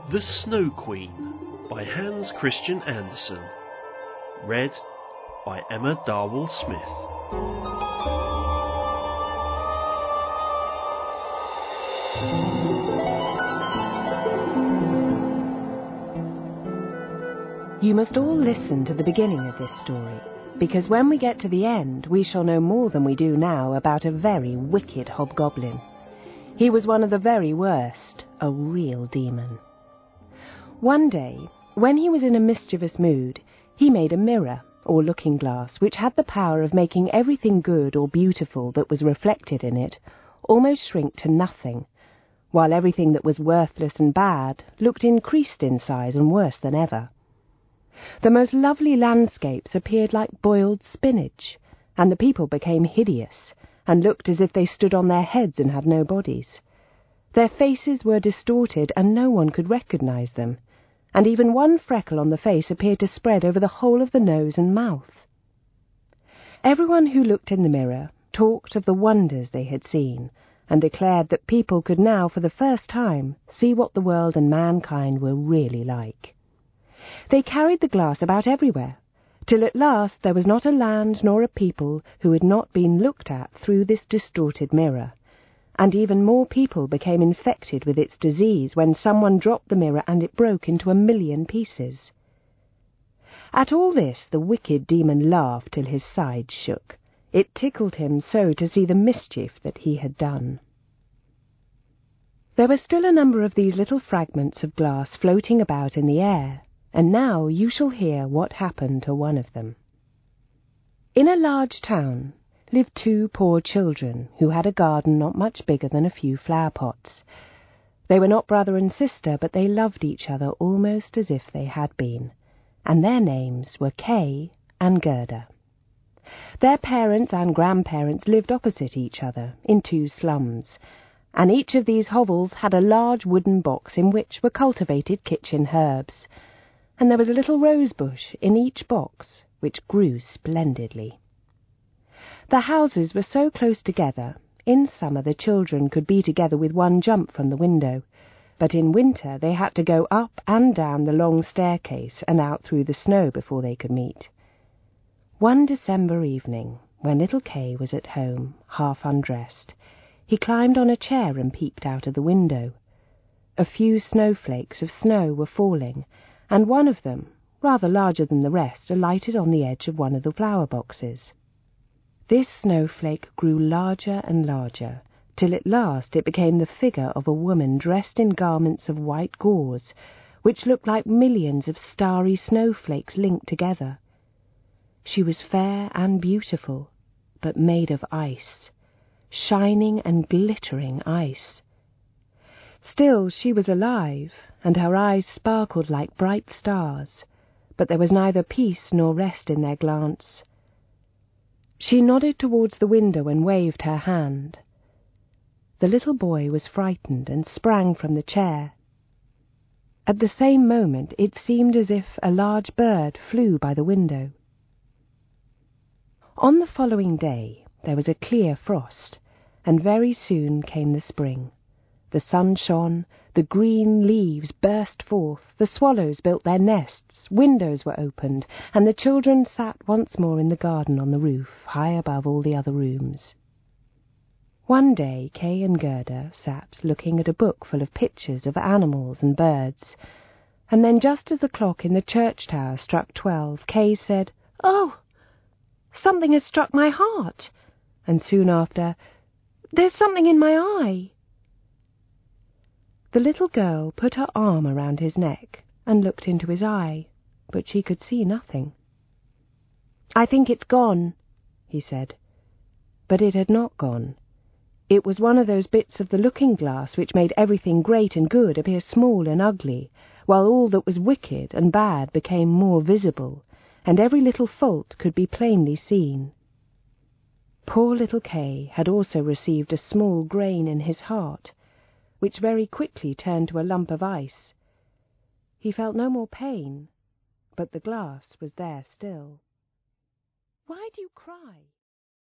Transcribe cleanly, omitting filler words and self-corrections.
The Snow Queen by Hans Christian Andersen. Read by Emma Darwell Smith. You must all listen to the beginning of this story, because when we get to the end, we shall know more than we do now about a very wicked hobgoblin. He was one of the very worst, a real demon. One day, when he was in a mischievous mood, he made a mirror, or looking glass, which had the power of making everything good or beautiful that was reflected in it almost shrink to nothing, while everything that was worthless and bad looked increased in size and worse than ever. The most lovely landscapes appeared like boiled spinach, and the people became hideous, and looked as if they stood on their heads and had no bodies. Their faces were distorted, and no one could recognize them, and even one freckle on the face appeared to spread over the whole of the nose and mouth. Everyone who looked in the mirror talked of the wonders they had seen, and declared that people could now, for the first time, see what the world and mankind were really like. They carried the glass about everywhere, till at last there was not a land nor a people who had not been looked at through this distorted mirror, and even more people became infected with its disease when someone dropped the mirror and it broke into 1,000,000 pieces. At all this the wicked demon laughed till his sides shook. It tickled him so to see the mischief that he had done. There were still a number of these little fragments of glass floating about in the air, and now you shall hear what happened to one of them. In a large town lived 2 poor children who had a garden not much bigger than a few flower pots. They were not brother and sister, but they loved each other almost as if they had been, and their names were Kay and Gerda. Their parents and grandparents lived opposite each other in 2 slums, and each of these hovels had a large wooden box in which were cultivated kitchen herbs, and there was a little rose bush in each box, which grew splendidly. The houses were so close together, in summer the children could be together with one jump from the window, but in winter they had to go up and down the long staircase and out through the snow before they could meet. One December evening, when little Kay was at home, half undressed, he climbed on a chair and peeped out of the window. A few snowflakes of snow were falling, and one of them, rather larger than the rest, alighted on the edge of one of the flower boxes. This snowflake grew larger and larger, till at last it became the figure of a woman dressed in garments of white gauze, which looked like millions of starry snowflakes linked together. She was fair and beautiful, but made of ice, shining and glittering ice. Still she was alive, and her eyes sparkled like bright stars, but there was neither peace nor rest in their glance. She nodded towards the window and waved her hand. The little boy was frightened and sprang from the chair. At the same moment it seemed as if a large bird flew by the window. On the following day there was a clear frost, and very soon came the spring. The sun shone, the green leaves burst forth, the swallows built their nests, windows were opened, and the children sat once more in the garden on the roof, high above all the other rooms. One day Kay and Gerda sat looking at a book full of pictures of animals and birds, and then just as the clock in the church tower struck 12, Kay said, "Oh, something has struck my heart," and soon after, "There's something in my eye." The little girl put her arm around his neck and looked into his eye, but she could see nothing. "I think it's gone," he said. But it had not gone. It was one of those bits of the looking-glass which made everything great and good appear small and ugly, while all that was wicked and bad became more visible, and every little fault could be plainly seen. Poor little Kay had also received a small grain in his heart, which very quickly turned to a lump of ice. He felt no more pain, but the glass was there still. "Why do you cry?"